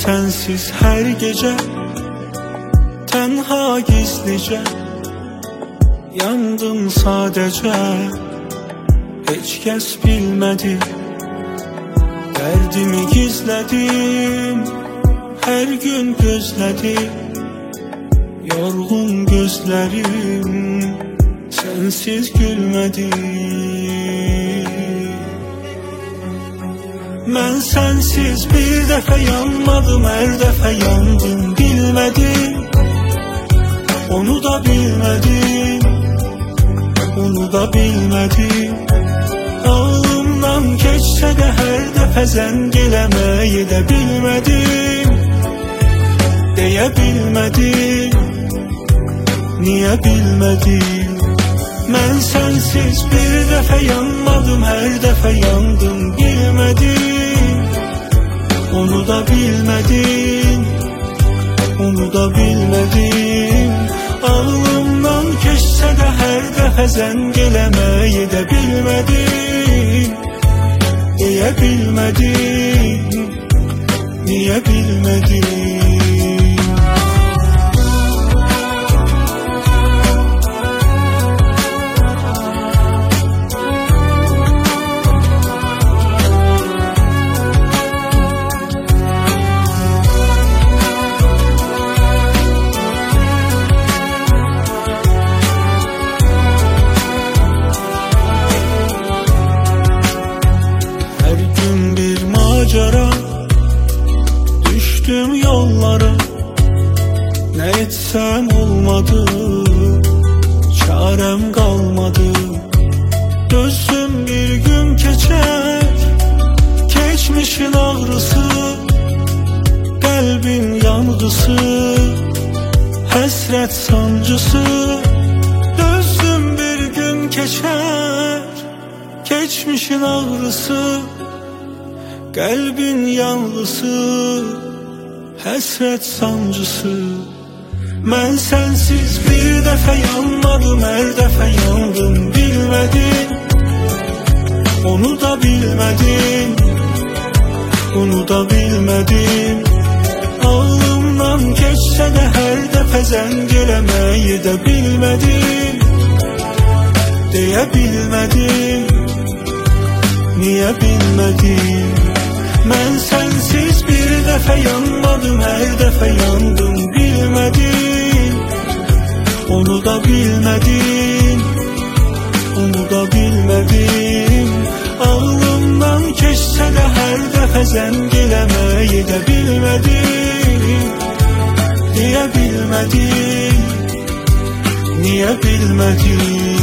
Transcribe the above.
sensiz her gece tenha gizlice yandım sadece. Hiç kes bilmedi, derdimi gizledim, her gün gözledim. Yorgun gözlerim sensiz gülmedi. Ben sensiz bir defa yanmadım, her defa yandım bilmedim. Onu da bilmedim, onu da bilmedim. Ağlımdan geçse de her defa zəngiləməyi de bilmedim. Deyə bilmedim, niye bilmedim? Ben sensiz bir defa yanmadım, her defa yandım bilmedim. Onu da bilmedim, onu da bilmedim. Ağlımdan keçsə də hər dəfə zəngiləməyi də bilmədim. Deyə bilmədim, niyə bilmədim? Düştüm yollara, ne etsem olmadı, çarem kalmadı. Gözüm bir gün geçer, geçmişin ağrısı, kalbin yanğısı, hasret sancısı. Gözüm bir gün geçer, geçmişin ağrısı, kalbin yanğısı, hasret sancısı. Ben sensiz bir defa yanmadım, her defa yandım bilmedim. Onu da bilmedim, onu da bilmedim. Ağlımdan geçse de her defa zəngiləməyi de bilmedim. Deyə bilmedim, niye bilmedim? Ben sensiz bir defa yanmadım, her defa yandım bilmedim. Onu da bilmedim, onu da bilmedim. Ağlımdan keçsə də hər dəfə zəngiləməyi də bilmedim. Deyə bilmedim, niyə bilmedim?